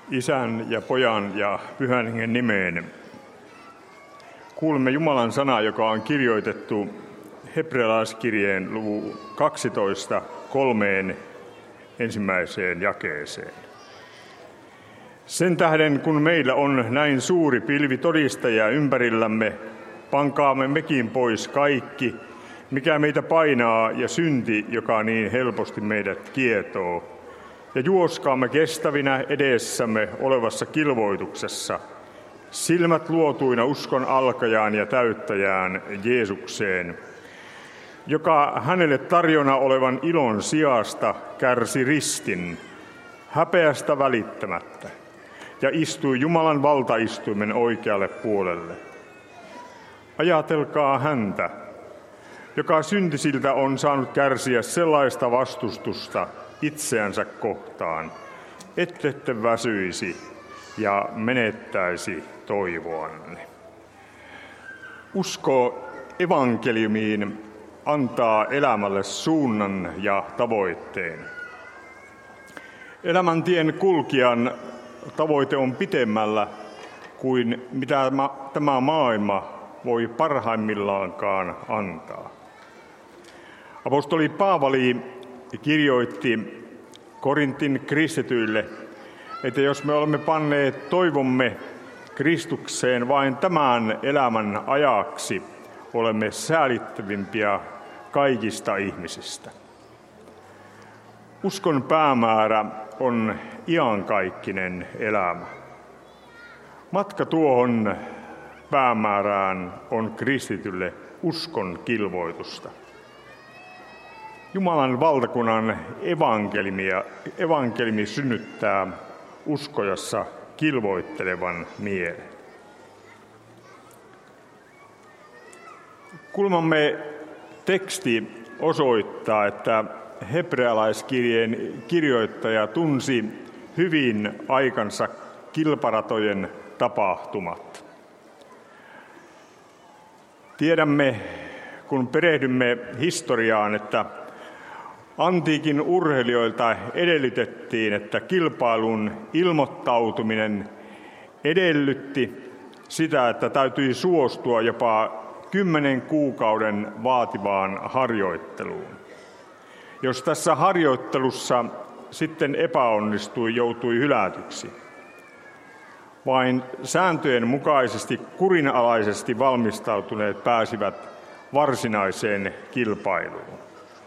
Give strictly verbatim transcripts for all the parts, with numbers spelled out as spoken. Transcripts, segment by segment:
Isän ja Pojan ja Pyhän Hengen nimeen. Kuulemme Jumalan sanaa, joka on kirjoitettu hebrealaiskirjeen luvun kaksitoista kolmeen ensimmäiseen jakeeseen. Sen tähden, kun meillä on näin suuri pilvi todistajia ympärillämme, pankaamme mekin pois kaikki, mikä meitä painaa, ja synti, joka niin helposti meidät kietoo. Ja juoskaamme kestävinä edessämme olevassa kilvoituksessa, silmät luotuina uskon alkajaan ja täyttäjään Jeesukseen, joka hänelle tarjona olevan ilon sijasta kärsi ristin, häpeästä välittämättä, ja istui Jumalan valtaistuimen oikealle puolelle. Ajatelkaa häntä, joka syntisiltä on saanut kärsiä sellaista vastustusta itseänsä kohtaan, ettette väsyisi ja menettäisi toivoanne. Usko evankeliumiin antaa elämälle suunnan ja tavoitteen. Elämäntien kulkijan tavoite on pitemmällä kuin mitä tämä maailma voi parhaimmillaankaan antaa. Apostoli Paavali kirjoitti Korintin kristityille, että jos me olemme panneet toivomme Kristukseen vain tämän elämän ajaksi, olemme säälittävimpiä kaikista ihmisistä. Uskon päämäärä on iankaikkinen elämä. Matka tuohon päämäärään on kristitylle uskon kilvoitusta. Jumalan valtakunnan evankelimia, evankelimi synnyttää uskojassa kilvoittelevan mielen. Kuulemamme teksti osoittaa, että hebrealaiskirjeen kirjoittaja tunsi hyvin aikansa kilparatojen tapahtumat. Tiedämme, kun perehdymme historiaan, että antiikin urheilijoilta edellytettiin, että kilpailun ilmoittautuminen edellytti sitä, että täytyi suostua jopa kymmenen kuukauden vaativaan harjoitteluun. Jos tässä harjoittelussa sitten epäonnistui, joutui hylätyksi. Vain sääntöjen mukaisesti kurinalaisesti valmistautuneet pääsivät varsinaiseen kilpailuun.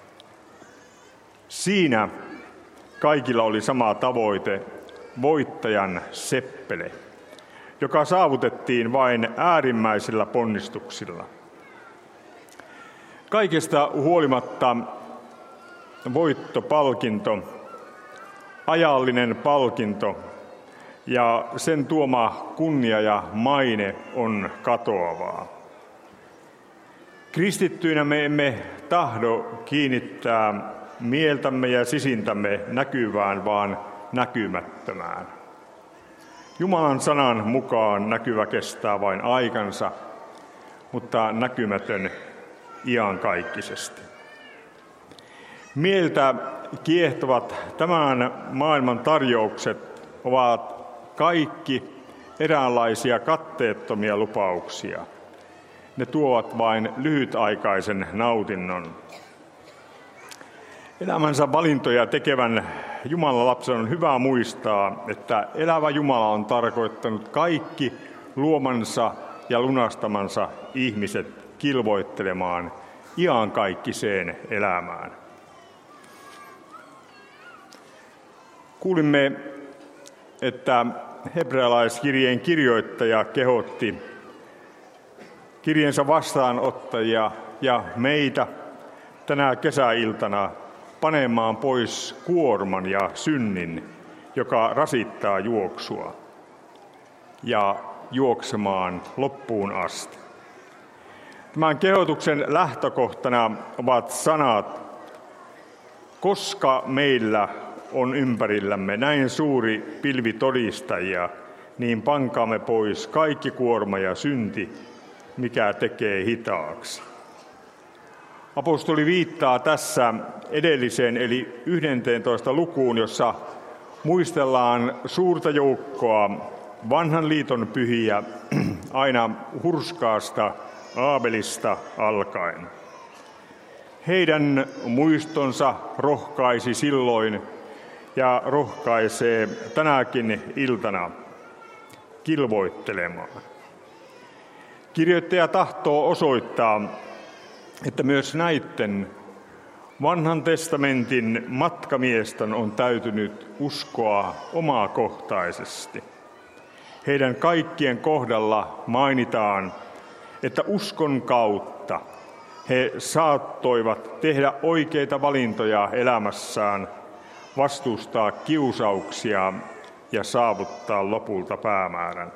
Siinä kaikilla oli sama tavoite, voittajan seppele, joka saavutettiin vain äärimmäisillä ponnistuksilla. Kaikesta huolimatta voittopalkinto, ajallinen palkinto ja sen tuoma kunnia ja maine on katoavaa. Kristittyinä me emme tahdo kiinnittää mieltämme ja sisintämme näkyvään, vaan näkymättömään. Jumalan sanan mukaan näkyvä kestää vain aikansa, mutta näkymätön iankaikkisesti. Mieltä kiehtovat tämän maailman tarjoukset ovat kaikki eräänlaisia katteettomia lupauksia. Ne tuovat vain lyhytaikaisen nautinnon. Elämänsä valintoja tekevän Jumalan lapsen on hyvä muistaa, että elävä Jumala on tarkoittanut kaikki luomansa ja lunastamansa ihmiset kilvoittelemaan iankaikkiseen elämään. Kuulimme, että hebrealaiskirjeen kirjoittaja kehotti kirjeensa vastaanottajia ja meitä tänä kesäiltana panemaan pois kuorman ja synnin, joka rasittaa juoksua, ja juoksemaan loppuun asti. Tämän kehotuksen lähtökohtana ovat sanat, koska meillä on ympärillämme näin suuri pilvi todistajia, niin pankaamme pois kaikki kuorma ja synti, mikä tekee hitaaksi. Apostoli viittaa tässä edelliseen eli yhdenteentoista lukuun, jossa muistellaan suurta joukkoa vanhan liiton pyhiä aina Hurskaasta Aabelista alkaen. Heidän muistonsa rohkaisi silloin ja rohkaisee tänäkin iltana kilvoittelemaan. Kirjoittaja tahtoo osoittaa, että myös näiden vanhan testamentin matkamiesten on täytynyt uskoa omakohtaisesti. Heidän kaikkien kohdalla mainitaan, että uskon kautta he saattoivat tehdä oikeita valintoja elämässään, vastustaa kiusauksia ja saavuttaa lopulta päämäärän.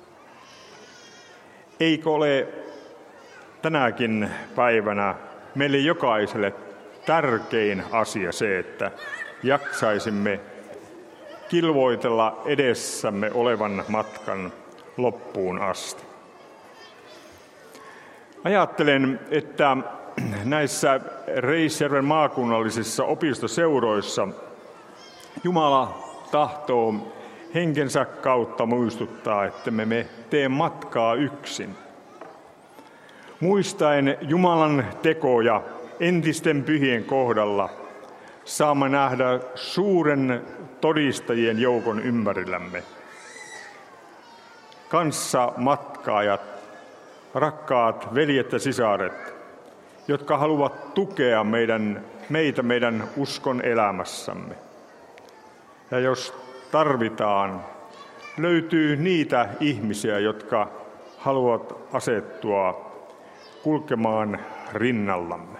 Eikö ole tänäkin päivänä meille jokaiselle tärkein asia se, että jaksaisimme kilvoitella edessämme olevan matkan loppuun asti? Ajattelen, että näissä Reisjärven maakunnallisissa opistoseuroissa Jumala tahtoo henkensä kautta muistuttaa, että me, me tee matkaa yksin. Muistaen Jumalan tekoja entisten pyhien kohdalla saamme nähdä suuren todistajien joukon ympärillämme. Kanssa matkaajat, rakkaat veljet ja sisaret, jotka haluavat tukea meidän, meitä meidän uskon elämässämme. Ja jos tarvitaan, löytyy niitä ihmisiä, jotka haluavat asettua kulkemaan rinnallamme.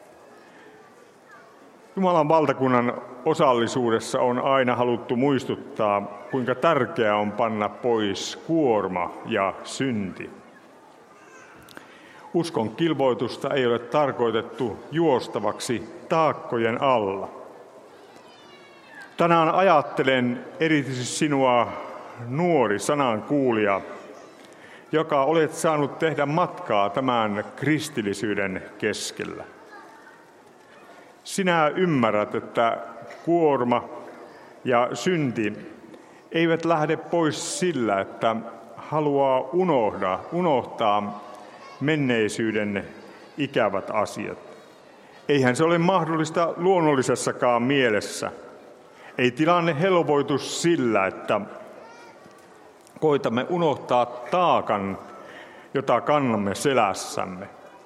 Jumalan valtakunnan osallisuudessa on aina haluttu muistuttaa, kuinka tärkeää on panna pois kuorma ja synti. Uskon kilvoitusta ei ole tarkoitettu juostavaksi taakkojen alla. Tänään ajattelen erityisesti sinua, nuori sanankuulija, joka olet saanut tehdä matkaa tämän kristillisyyden keskellä. Sinä ymmärrät, että kuorma ja synti eivät lähde pois sillä, että haluaa unohda, unohtaa menneisyyden ikävät asiat. Eihän se ole mahdollista luonnollisessakaan mielessä. Ei tilanne helpoitu sillä, että koitamme unohtaa taakan, jota kannamme selässämme.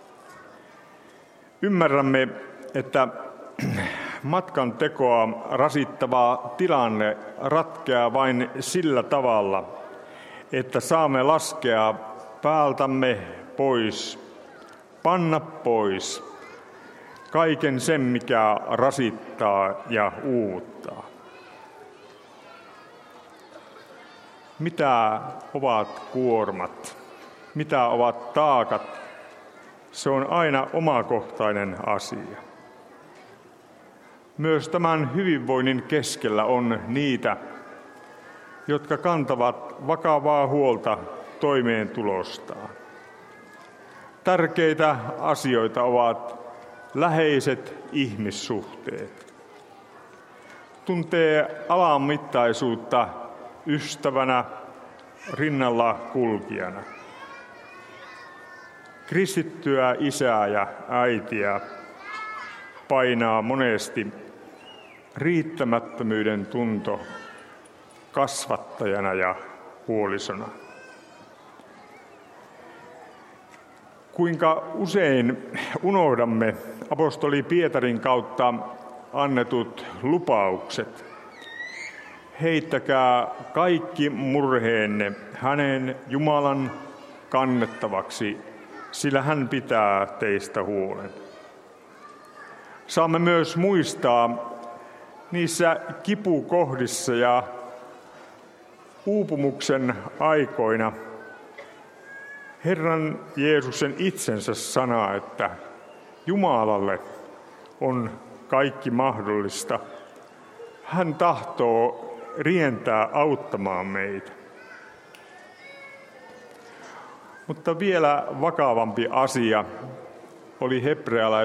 Ymmärrämme, että matkan tekoa rasittava tilanne ratkeaa vain sillä tavalla, että saamme laskea päältämme pois, panna pois kaiken sen, mikä rasittaa ja uuvuttaa. Mitä ovat kuormat? Mitä ovat taakat? Se on aina omakohtainen asia. Myös tämän hyvinvoinnin keskellä on niitä, jotka kantavat vakavaa huolta toimeentulostaan. Tärkeitä asioita ovat läheiset ihmissuhteet. Tuntee alanmittaisuutta ystävänä, rinnalla kulkijana. Kristittyä isää ja äitiä painaa monesti riittämättömyyden tunto kasvattajana ja puolisona. Kuinka usein unohdamme apostoli Pietarin kautta annetut lupaukset. Heittäkää kaikki murheenne hänen Jumalan kannettavaksi, sillä hän pitää teistä huolen. Saamme myös muistaa niissä kipukohdissa ja uupumuksen aikoina Herran Jeesuksen itsensä sanaa, että Jumalalle on kaikki mahdollista. Hän tahtoo rientää auttamaan meitä. Mutta vielä vakavampi asia oli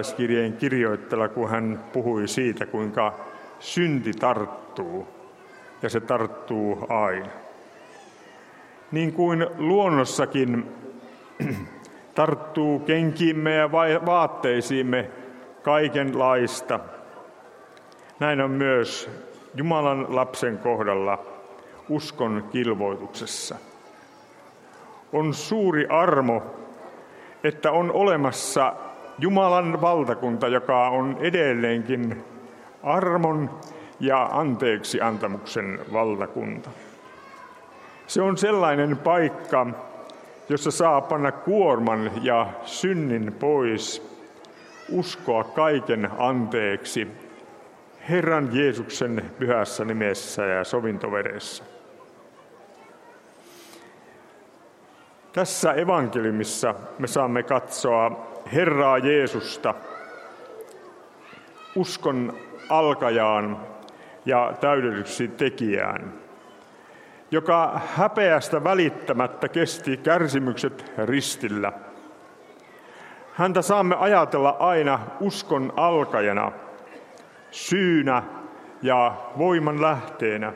hebrealaiskirjeen kirjoittela, kun hän puhui siitä, kuinka synti tarttuu ja se tarttuu aina. Niin kuin luonnossakin tarttuu kenkiimme ja vaatteisiimme kaikenlaista, näin on myös Jumalan lapsen kohdalla uskon kilvoituksessa. On suuri armo, että on olemassa Jumalan valtakunta, joka on edelleenkin armon ja anteeksi antamuksen valtakunta. Se on sellainen paikka, jossa saa panna kuorman ja synnin pois, uskoa kaiken anteeksi Herran Jeesuksen pyhässä nimessä ja sovintoveressä. Tässä evankeliumissa me saamme katsoa Herraa Jeesusta, uskon alkajaan ja täydelliseksi tekijään, joka häpeästä välittämättä kesti kärsimykset ristillä. Häntä saamme ajatella aina uskon alkajana, syynä ja voiman lähteenä.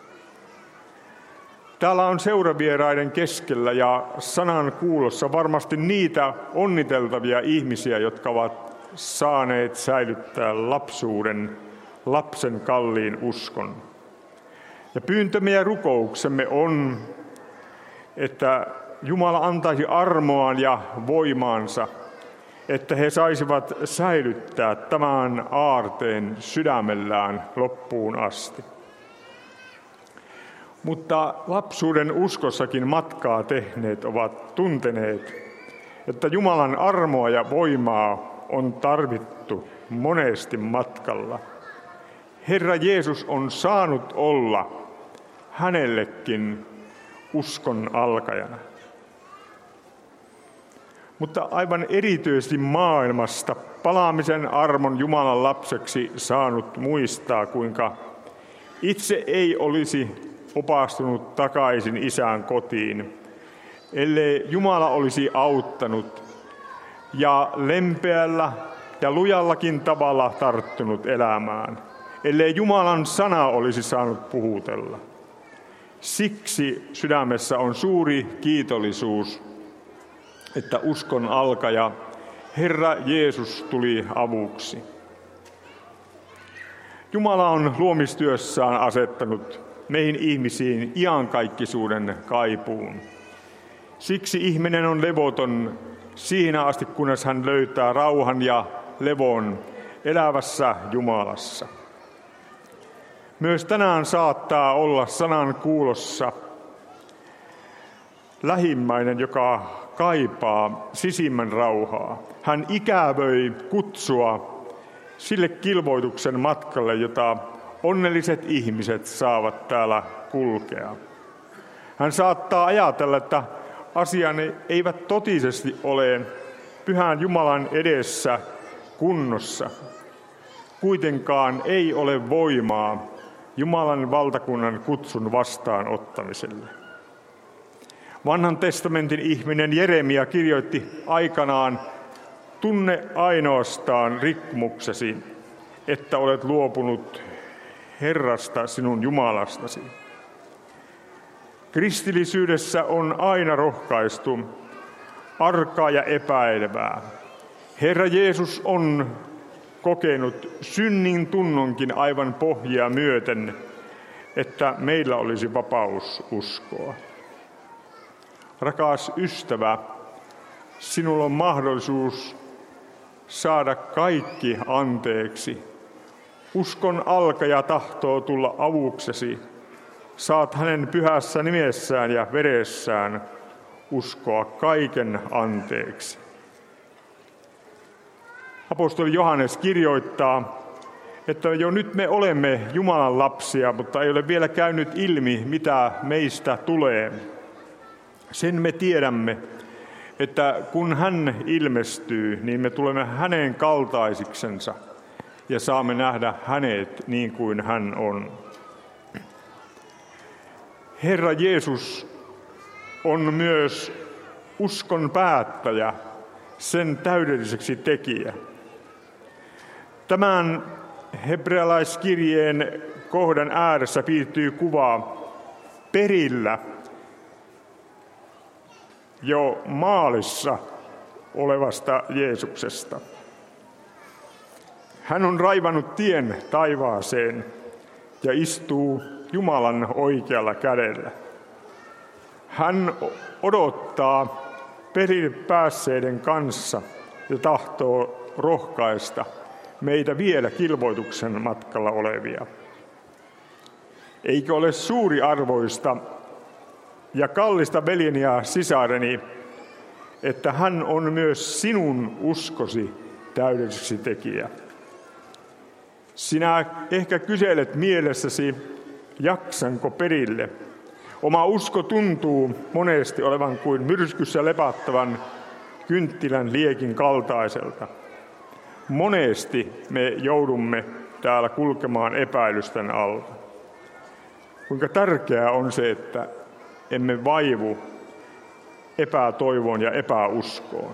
Täällä on seuravieraiden keskellä ja sanan kuulossa varmasti niitä onniteltavia ihmisiä, jotka ovat saaneet säilyttää lapsuuden, lapsen kalliin uskon. Ja pyyntömme ja rukouksemme on, että Jumala antaisi armoaan ja voimaansa, että he saisivat säilyttää tämän aarteen sydämellään loppuun asti. Mutta lapsuuden uskossakin matkaa tehneet ovat tunteneet, että Jumalan armoa ja voimaa on tarvittu monesti matkalla. Herra Jeesus on saanut olla hänellekin uskon alkajana. Mutta aivan erityisesti maailmasta palaamisen armon Jumalan lapseksi saanut muistaa, kuinka itse ei olisi opastunut takaisin isän kotiin, ellei Jumala olisi auttanut ja lempeällä ja lujallakin tavalla tarttunut elämään, ellei Jumalan sana olisi saanut puhutella. Siksi sydämessä on suuri kiitollisuus, että uskon alkaja Herra Jeesus tuli avuksi. Jumala on luomistyössään asettanut meihin ihmisiin iankaikkisuuden kaipuun. Siksi ihminen on levoton siinä asti, kunnes hän löytää rauhan ja levon elävässä Jumalassa. Myös tänään saattaa olla sanan kuulossa lähimmäinen, joka kaipaa sisimmän rauhaa. Hän ikävöi kutsua sille kilvoituksen matkalle, jota onnelliset ihmiset saavat täällä kulkea. Hän saattaa ajatella, että asiani eivät totisesti ole pyhän Jumalan edessä kunnossa. Kuitenkaan ei ole voimaa Jumalan valtakunnan kutsun vastaanottamiselle. Vanhan testamentin ihminen Jeremia kirjoitti aikanaan: tunne ainoastaan rikkomuksesi, että olet luopunut Herrasta sinun Jumalastasi. Kristillisyydessä on aina rohkaistu arkaa ja epäilevää. Herra Jeesus on kokenut synnin tunnonkin aivan pohjaa myöten, että meillä olisi vapaus uskoa. Rakas ystävä, sinulla on mahdollisuus saada kaikki anteeksi. Uskon alkaja tahtoo tulla avuksesi. Saat hänen pyhässä nimessään ja veressään uskoa kaiken anteeksi. Apostoli Johannes kirjoittaa, että jo nyt me olemme Jumalan lapsia, mutta ei ole vielä käynyt ilmi, mitä meistä tulee. Sen me tiedämme, että kun hän ilmestyy, niin me tulemme hänen kaltaisiksensa ja saamme nähdä hänet niin kuin hän on. Herra Jeesus on myös uskon päättäjä, sen täydelliseksi tekijä. Tämän hebrealaiskirjeen kohdan ääressä piirtyy kuva perillä jo maalissa olevasta Jeesuksesta. Hän on raivannut tien taivaaseen ja istuu Jumalan oikealla kädellä. Hän odottaa perille päässeiden kanssa ja tahtoo rohkaista meitä vielä kilvoituksen matkalla olevia. Eikö ole suuri arvoista ja kallista veljeni ja sisareni, että hän on myös sinun uskosi täydelliseksi tekijä. Sinä ehkä kyselet mielessäsi, jaksanko perille. Oma usko tuntuu monesti olevan kuin myrskyssä lepattavan kynttilän liekin kaltaiselta. Monesti me joudumme täällä kulkemaan epäilysten alta. Kuinka tärkeää on se, että emme vaivu epätoivoon ja epäuskoon.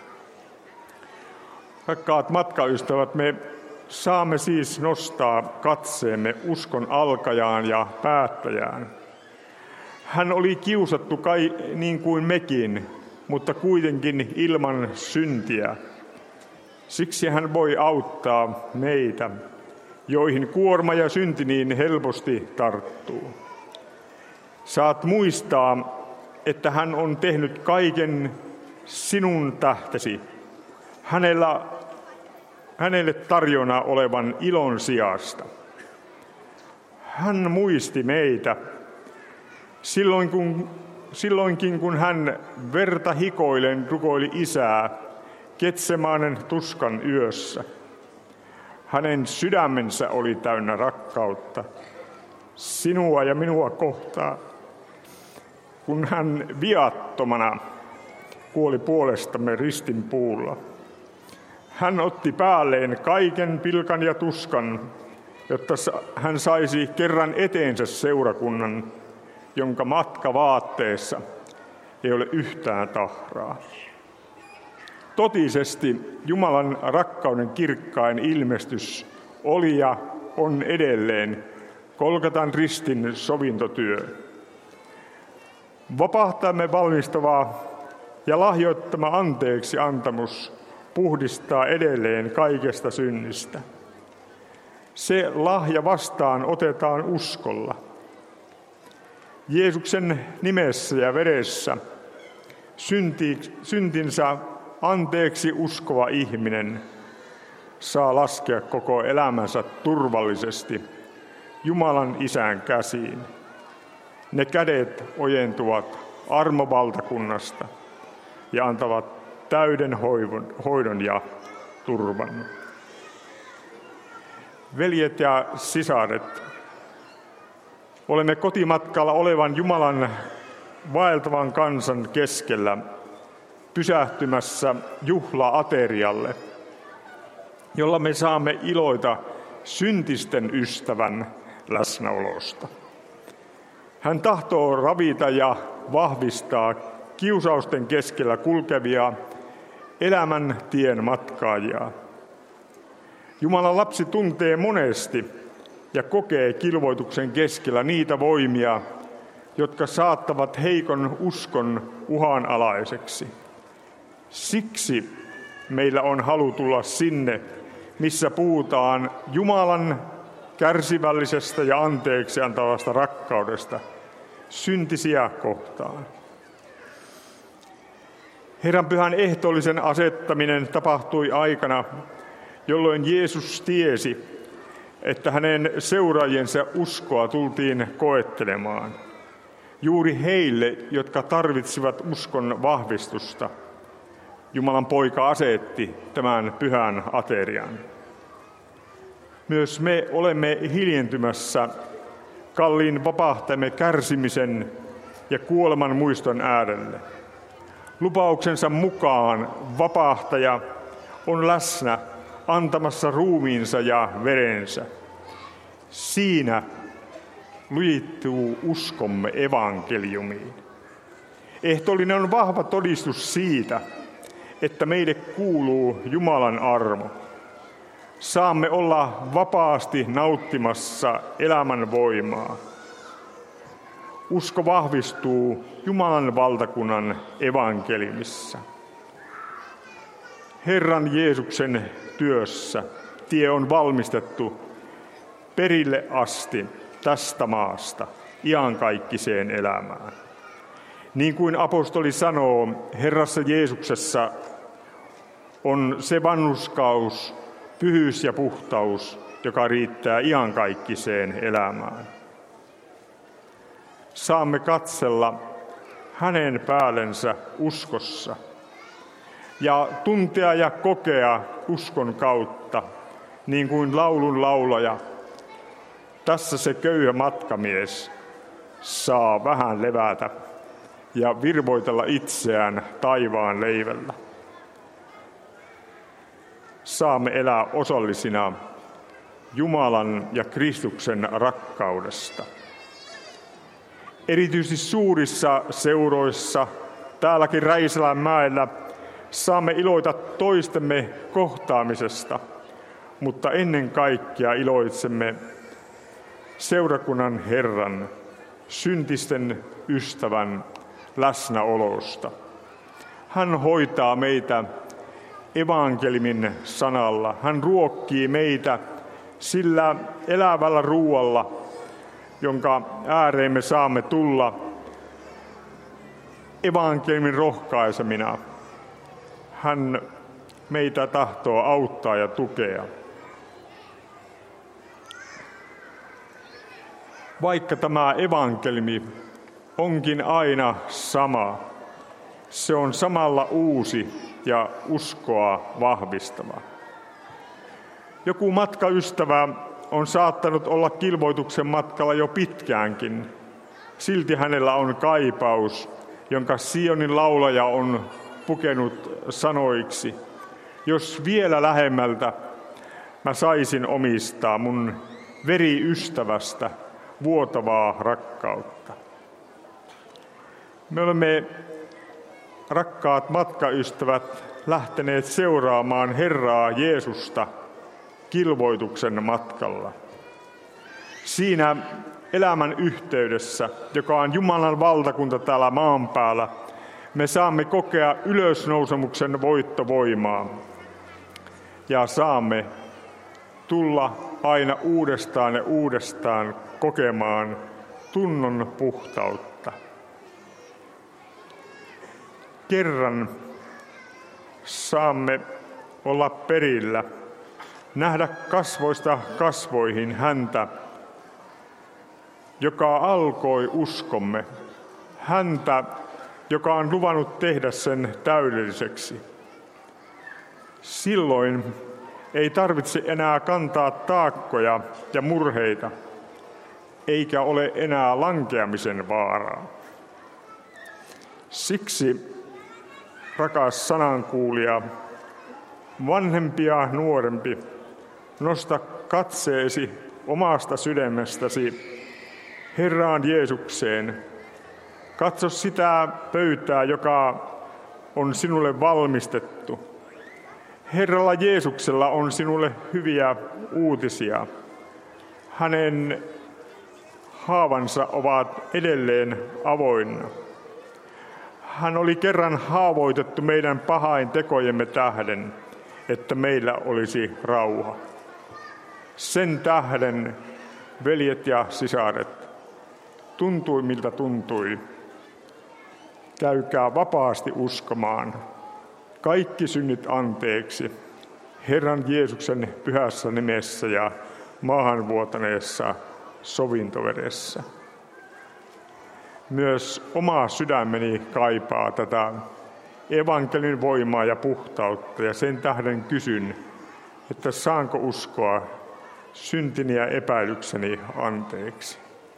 Rakkaat matkaystävät, me saamme siis nostaa katseemme uskon alkajaan ja päättäjään. Hän oli kiusattu kai niin kuin mekin, mutta kuitenkin ilman syntiä. Siksi hän voi auttaa meitä, joihin kuorma ja synti niin helposti tarttuu. Saat muistaa, että hän on tehnyt kaiken sinun tähtesi, hänellä, hänelle tarjona olevan ilon sijasta. Hän muisti meitä silloin, kun, silloinkin, kun hän verta hikoillen rukoili Isää Getsemaanen tuskan yössä. Hänen sydämensä oli täynnä rakkautta sinua ja minua kohtaan, kun hän viattomana kuoli puolestamme ristin puulla. Hän otti päälleen kaiken pilkan ja tuskan, jotta hän saisi kerran eteensä seurakunnan, jonka matkavaatteessa ei ole yhtään tahraa. Totisesti Jumalan rakkauden kirkkain ilmestys oli ja on edelleen Golgatan ristin sovintotyö. Vapahtajamme valmistava ja lahjoittama anteeksi antamus puhdistaa edelleen kaikesta synnistä. Se lahja vastaan otetaan uskolla. Jeesuksen nimessä ja veressä synti, syntinsä anteeksi uskova ihminen saa laskea koko elämänsä turvallisesti Jumalan Isän käsiin. Ne kädet ojentuvat armovaltakunnasta ja antavat täyden hoidon, hoidon ja turvan. Veljet ja sisaret, olemme kotimatkalla olevan Jumalan vaeltavan kansan keskellä pysähtymässä juhla-aterialle, jolla me saamme iloita syntisten ystävän läsnäolosta. Hän tahtoo ravita ja vahvistaa kiusausten keskellä kulkevia elämän tien matkaajia. Jumalan lapsi tuntee monesti ja kokee kilvoituksen keskellä niitä voimia, jotka saattavat heikon uskon uhanalaiseksi. Siksi meillä on halu tulla sinne, missä puhutaan Jumalan kärsivällisestä ja anteeksi antavasta rakkaudesta syntisiä kohtaan. Herran pyhän ehtoollisen asettaminen tapahtui aikana, jolloin Jeesus tiesi, että hänen seuraajiensa uskoa tultiin koettelemaan. Juuri heille, jotka tarvitsivat uskon vahvistusta, Jumalan poika asetti tämän pyhän aterian. Myös me olemme hiljentymässä kalliin vapahtajamme kärsimisen ja kuoleman muiston äärelle. Lupauksensa mukaan vapahtaja on läsnä antamassa ruumiinsa ja verensä. Siinä lujittuu uskomme evankeliumiin. Ehtoollinen on vahva todistus siitä, että meille kuuluu Jumalan armo. Saamme olla vapaasti nauttimassa elämän voimaa. Usko vahvistuu Jumalan valtakunnan evankeliumissa. Herran Jeesuksen työssä tie on valmistettu perille asti tästä maasta iankaikkiseen elämään. Niin kuin apostoli sanoo, Herrassa Jeesuksessa on se vanhurskaus, pyhyys ja puhtaus, joka riittää iankaikkiseen elämään. Saamme katsella hänen päällensä uskossa ja tuntea ja kokea uskon kautta, niin kuin laulun laulaja. Tässä se köyhä matkamies saa vähän levätä ja virvoitella itseään taivaan leivellä. Saamme elää osallisina Jumalan ja Kristuksen rakkaudesta. Erityisesti suurissa seuroissa, täälläkin Räisälänmäellä, saamme iloita toistemme kohtaamisesta, mutta ennen kaikkea iloitsemme seurakunnan Herran, syntisten ystävän läsnäolosta. Hän hoitaa meitä evankeliumin sanalla. Hän ruokkii meitä sillä elävällä ruualla, jonka ääreen me saamme tulla evankeliumin rohkaisemina. Hän meitä tahtoo auttaa ja tukea. Vaikka tämä evankeliumi onkin aina sama, se on samalla uusi ja uskoa vahvistava. Joku matkaystävä on saattanut olla kilvoituksen matkalla jo pitkäänkin. Silti hänellä on kaipaus, jonka Sionin laulaja on pukenut sanoiksi. Jos vielä lähemmältä mä saisin omistaa mun veriystävästä vuotavaa rakkautta. Me olemme, rakkaat matkaystävät, lähteneet seuraamaan Herraa Jeesusta kilvoituksen matkalla. Siinä elämän yhteydessä, joka on Jumalan valtakunta täällä maan päällä, me saamme kokea ylösnousemuksen voittovoimaa ja saamme tulla aina uudestaan ja uudestaan kokemaan tunnon puhtautta. Kerran saamme olla perillä, nähdä kasvoista kasvoihin häntä, joka alkoi uskomme, häntä, joka on luvannut tehdä sen täydelliseksi. Silloin ei tarvitse enää kantaa taakkoja ja murheita, eikä ole enää lankeamisen vaaraa. Siksi, rakas sanankuulija, vanhempi ja nuorempi, nosta katseesi omasta sydämestäsi Herraan Jeesukseen. Katso sitä pöytää, joka on sinulle valmistettu. Herralla Jeesuksella on sinulle hyviä uutisia. Hänen haavansa ovat edelleen avoinna. Hän oli kerran haavoitettu meidän pahain tekojemme tähden, että meillä olisi rauha. Sen tähden, veljet ja sisaret, tuntui miltä tuntui. Käykää vapaasti uskomaan. Kaikki synnit anteeksi Herran Jeesuksen pyhässä nimessä ja maahan vuotaneessa sovintovedessä. Myös oma sydämeni kaipaa tätä evankeliumin voimaa ja puhtautta, ja sen tähden kysyn, että saanko uskoa syntini ja epäilykseni anteeksi.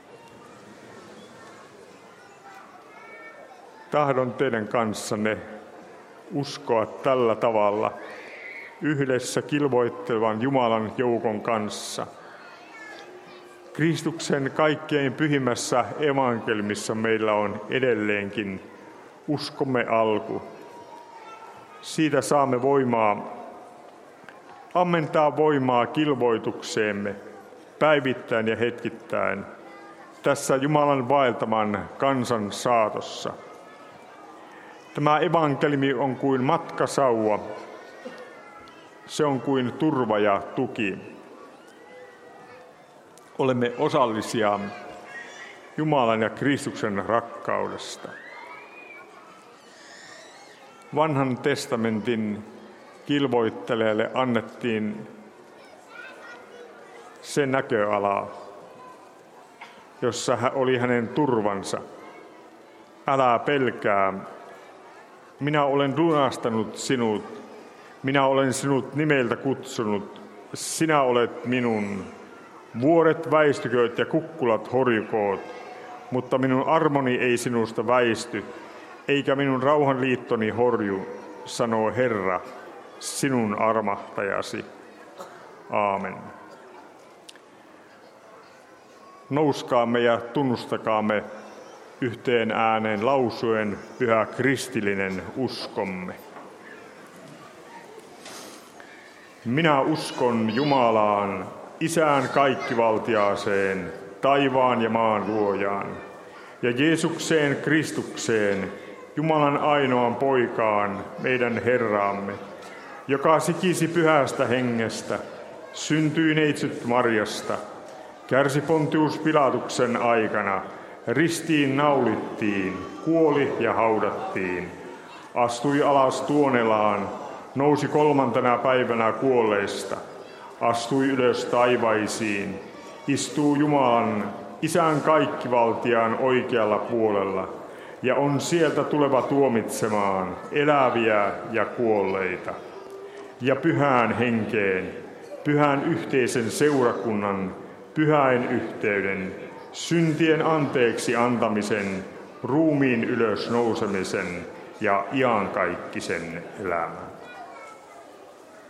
Tahdon teidän kanssanne uskoa tällä tavalla yhdessä kilvoittelevan Jumalan joukon kanssa. Kristuksen kaikkein pyhimmässä evankeliumissa meillä on edelleenkin uskomme alku. Siitä saamme voimaa ammentaa voimaa kilvoitukseemme päivittäin ja hetkittäin tässä Jumalan vaeltaman kansan saatossa. Tämä evankeliumi on kuin matkasauva. Se on kuin turva ja tuki. Olemme osallisia Jumalan ja Kristuksen rakkaudesta. Vanhan testamentin kilvoittelijalle annettiin se näköala, jossa oli hänen turvansa. Älä pelkää, minä olen lunastanut sinut, minä olen sinut nimeltä kutsunut, sinä olet minun. Vuoret väistykööt ja kukkulat horjukoot, mutta minun armoni ei sinusta väisty, eikä minun rauhanliittoni horju, sanoo Herra, sinun armahtajasi. Aamen. Nouskaamme ja tunnustakaamme yhteen ääneen lausuen pyhä kristillinen uskomme. Minä uskon Jumalaan, Isään kaikkivaltiaaseen, taivaan ja maan luojaan, ja Jeesukseen Kristukseen, Jumalan ainoan poikaan, meidän Herraamme, joka sikisi pyhästä hengestä, syntyi neitsyt Marjasta, kärsi Pontius Pilatuksen aikana, ristiin naulittiin, kuoli ja haudattiin, astui alas Tuonelaan, nousi kolmantena päivänä kuolleista, astui ylös taivaisiin, istuu Jumalan, Isän kaikkivaltiaan oikealla puolella, ja on sieltä tuleva tuomitsemaan eläviä ja kuolleita. Ja pyhään henkeen, pyhän yhteisen seurakunnan, pyhäin yhteyden, syntien anteeksi antamisen, ruumiin ylös nousemisen ja iankaikkisen elämän.